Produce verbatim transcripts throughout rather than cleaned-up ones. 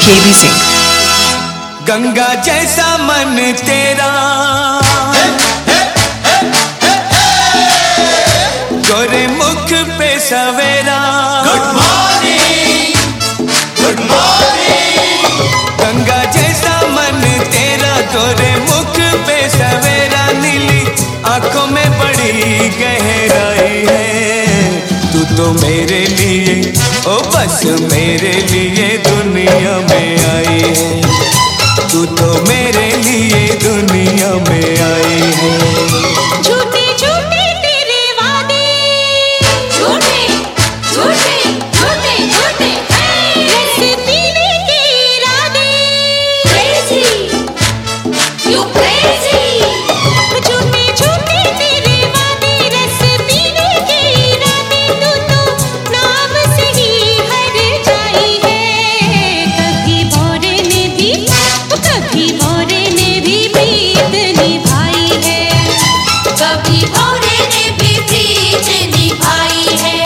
केबी सिंह। गंगा जैसा मन तेरा, गोरे मुख पे सवेरा। Good morning, good morning. Ganga जैसा मन तेरा, गोरे मुख पे सवेरा। नीली आंखों में बड़ी गहराई है। तू तो मेरे लिए, ओ बस मेरे लिए दुनिया में आई है। तू तो मेरे लिए दुनिया में आई है। झूठे झूठे तेरे वादे, झूठे झूठे झूठे झूठे रस पीने के इरादे। Crazy, you crazy। झूठे झूठे तेरे वादे, रस पीने के इरादे। तू तो नाम से ही हर जाई है। कभी भोरे ने भी, कभी भोरे ने भी प्रीत निभाई है। कभी भोरे ने भी प्रीत निभाई है।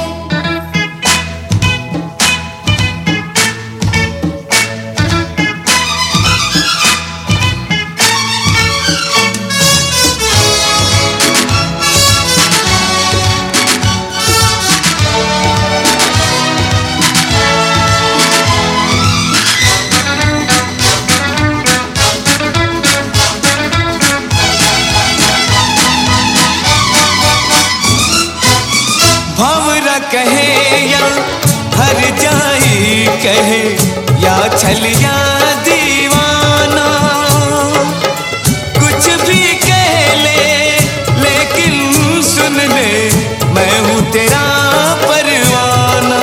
भंवरा कहे या हर जाई कहे, या छलिया दीवाना। कुछ भी कह ले लेकिन सुन ले, मैं हूँ तेरा परवाना।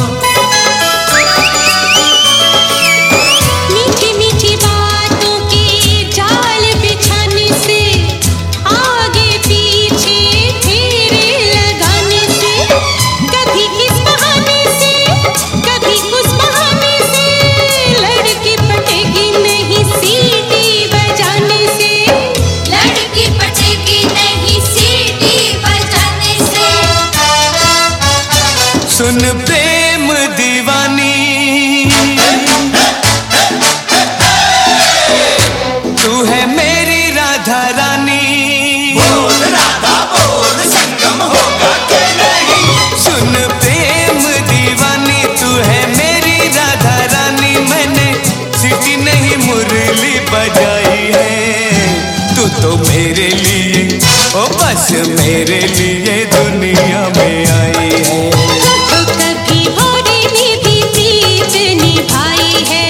मीठी मीठी बातों के जाल बिछाने से, आगे पीछे फेरे लगाने से। कभी इस बहाने से, कभी उस बहाने से। लड़की पटेगी नहीं सीटी बजाने से। लड़की पटेगी नहीं सीटी बजाने से। सुन प्रेम दीवानी, तू है मेरी राधा रानी। बोल राधा बोल, संगम होगा कि नहीं। सुन प्रेम दीवानी, तू है मेरी राधा रानी। मैंने सीटी नहीं मुरली बजाई है। तू तो मेरे लिए, ओ बस मेरे लिए दुनिया में आई है। कभी भोरे ने भी प्रीत निभाई है।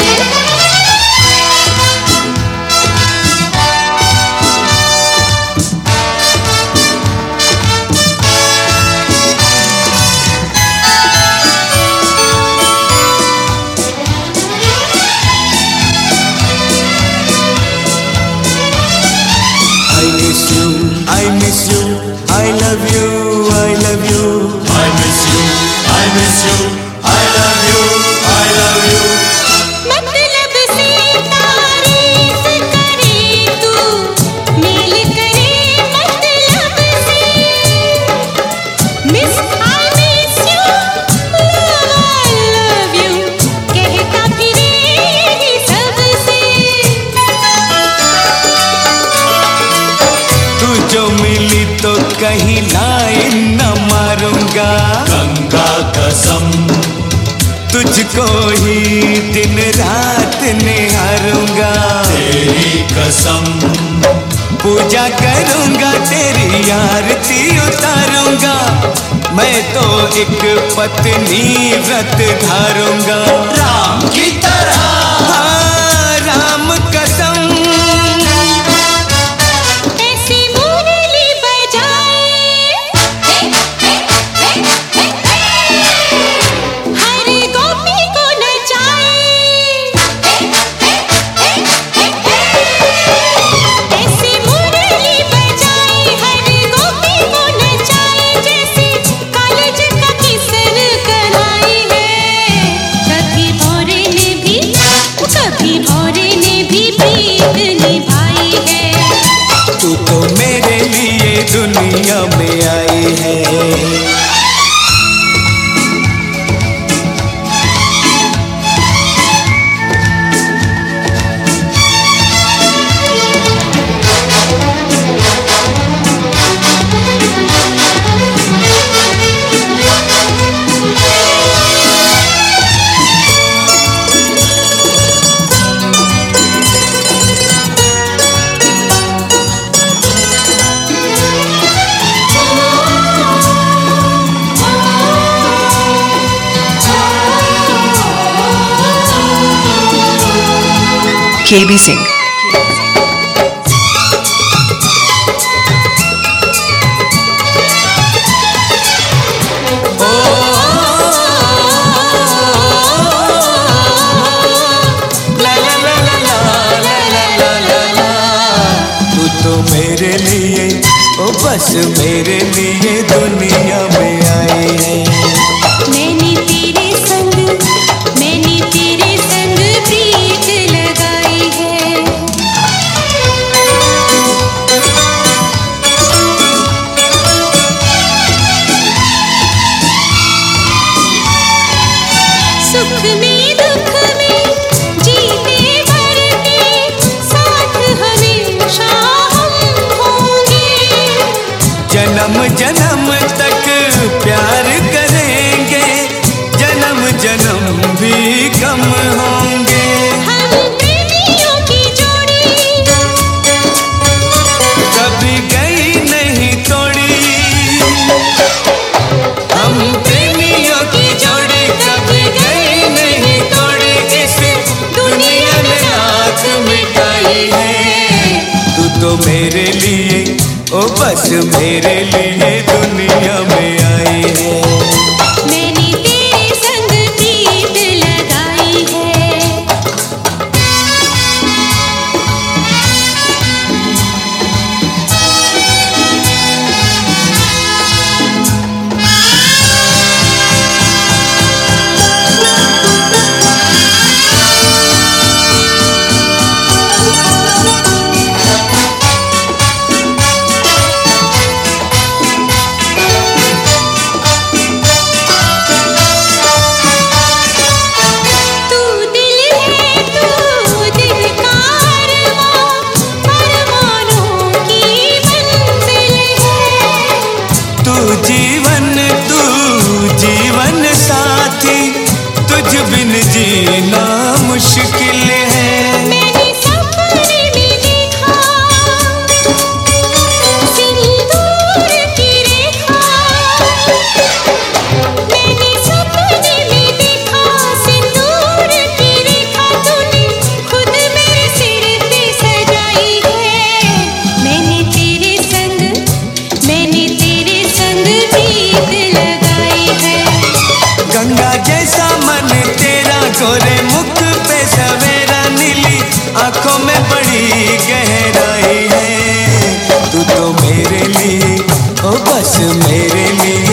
I miss you, I miss you, I love you, I love you. I miss you, I miss you, I love you, I love you. मतलब से तारीफ करे तू, मेल करे मतलब से। Miss I miss you, love I love you, कहता फिरे ही सबसे। तू जो मिली तो कहीं लाइन न मारूंगा। गंगा कसम, तुझको ही दिन रात निहारूंगा। तेरी कसम, पूजा करूंगा, तेरी आरती उतारूंगा। मैं तो एक पत्नी व्रत धारूंगा। राम की तरह, हाँ राम कसम। ऐसी मुरली बजाए, हर गोपी को नचाए। ऐसी मुरली बजाए, हर गोपी को नचाए। जैसे कॉलेज का किसन कराई है। कभी भोरे ने भी, कभी भोरे ने भी प्रीत निभाई है। तू तो मेरे लिए दुनिया में आई है। के बी सिंह। मेरे लिए ओ बस मेरे लिए दुनिया में आई है। मैंने तेरे संग मैंने तेरे संग प्रीत लगाई है। सुख में दुख में जीते मरते साथ हमेशा जन्म जन्म तक प्यार करेंगे, जन्म जन्म भी कम होंगे। हम प्रेमियों की जोड़ी कभी गई नहीं तोड़ी। हम प्रेमियों की जोड़ी कभी गई नहीं तोड़ी। इस दुनिया ने आँख मिटाई है। तू तो मेरे लिए ओ बस मेरे लिए दुनिया में आई है। मैंने तेरे संग प्रीत लगाई है। जीवन तू जीवन साथी, तुझ बिन जीना मुश्किल है। मैंने सपने में देखा सिंदूर की रेखा। मैंने सपने में देखा सिंदूर की रेखा। तूने खुद मेरे सिर पे सजाई है। मैंने तेरे संग मैंने तेरे संग प्रीत लगाई है। गंगा जैसा मन तेरा, गोरे मुख पे सवेरा, नीली आंखों में बड़ी गहराई है। तू तो मेरे लिए ओ बस मेरे लिए